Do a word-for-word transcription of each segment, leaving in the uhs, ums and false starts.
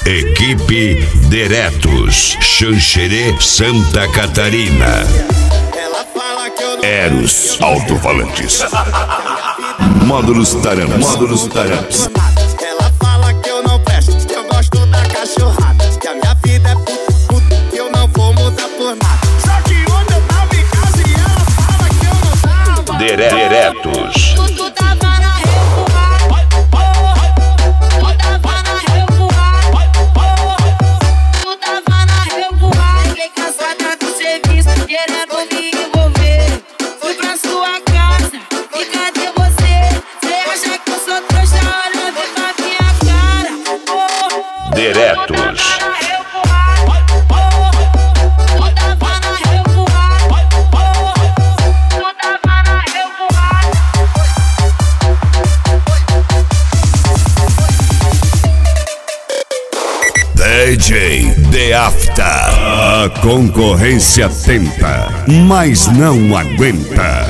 Equipe Diretos, Xanxerê, Santa Catarina. Eros Alto-Falantes. Módulos Taramps. Módulos Taramps. Ela fala que eu não presto, que eu gosto da cachorrada, que a minha vida é puta, puta, que eu não vou mudar por nada. Só que ontem eu tava em casa e ela fala que eu não tava. Dire Diretos. Tu tava na revoada, tu tava na revoada, tu tava na revoada. Fiquei cansada do serviço, querendo me envolver. Fui pra sua casa, e cadê você? Cê acha que eu sou trouxa? Olha, vem pra minha cara. Diretos. D J The After. A concorrência tenta, mas não aguenta.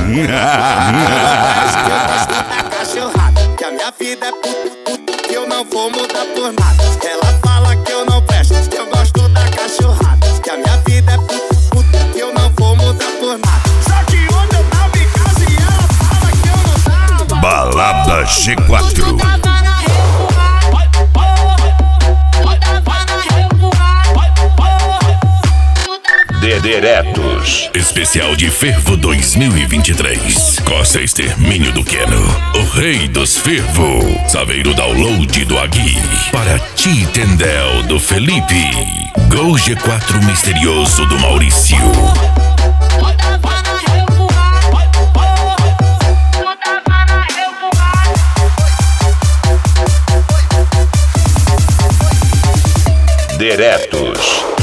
Cachorrada, que a minha vida é puta, puta, que eu não vou mudar por nada. Ela fala que eu não presto, que eu gosto da cachorrada, que a minha vida é puta, puta, que eu não vou mudar por nada. Só que ontem eu tava em casa e ela fala que eu não tava. Balada G quatro. Diretos. Especial de Fervo dois mil e vinte e três. Costa Extermínio do Queno. O rei dos fervo. Saveiro Download do Agui. Para Ti Tendel do Felipe. Gol G quatro misterioso do Maurício. Diretos.